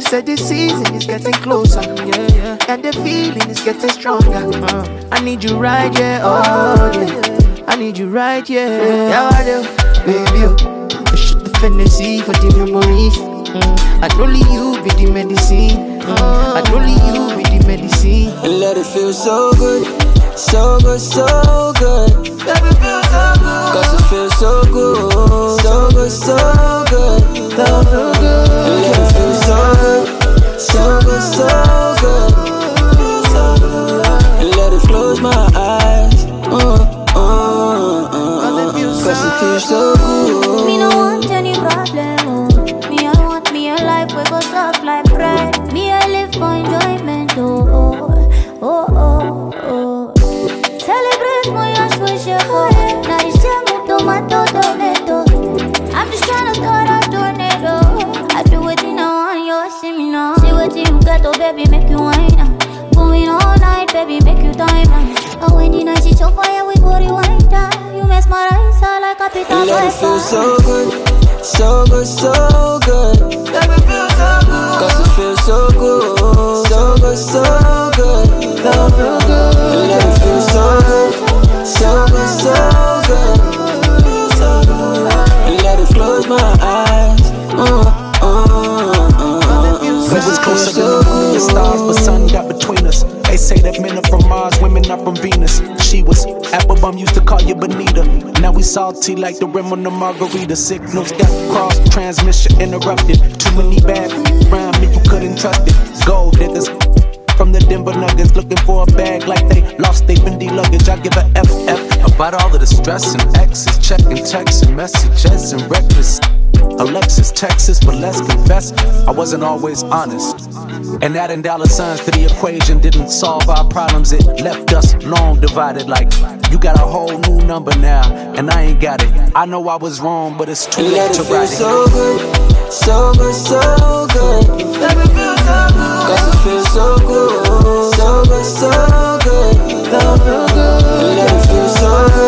said the season is getting closer, yeah. And the feeling is getting stronger. I need you right, yeah, oh yeah. I need you right, yeah. Yeah, I do, baby, oh. You should the fantasy for the memories. And only you be the medicine. And only you be the medicine. And let it feel so good, so good, so good. Let it feel so good, cause it feels so good, so good, so good, so good. And let it feel so good, so good, so good, so good. And let it close my eyes, cause it feels so good. Me no want any problem, me I want me a life where go soft like bread. Me I live for enjoyment, Celebrate my ass with your heart. Now this time tomato, tomato. I'm just tryna start a tornado. I do it in a one, you see me now. See what you got, oh baby, make you wine. Going all night, baby, make you time. Oh, when the night is so fire, we go rewind. You mesmerize her like a pita. Let it feel so good, so good, so good. Let me feel so good, cause it feels so good, so good, so good, so good. Let it feel so good, so good, so good, so good. And let it close my eyes, cause it's closer than the moon and stars, but sun got between us. They say that men are from Mars, women are from Venus. She was Applebum, used to call you Bonita. Now we salty like the rim on the margarita. Signals got crossed, transmission interrupted. Too many bad around me, you couldn't trust it. Gold diggers from the Denver Nuggets, looking for a bag like they lost their Fendi luggage. I give a FF about all of the stress and exes, checking texts and messages and reckless. Alexis, Texas, but let's confess, I wasn't always honest. And adding dollar signs to the equation didn't solve our problems. It left us long divided like, you got a whole new number now, and I ain't got it. I know I was wrong, but it's too late to write it. So good, so good, so good. Let me feel so good, cause it feels so good, so good, so good, so good. Let it feel so good.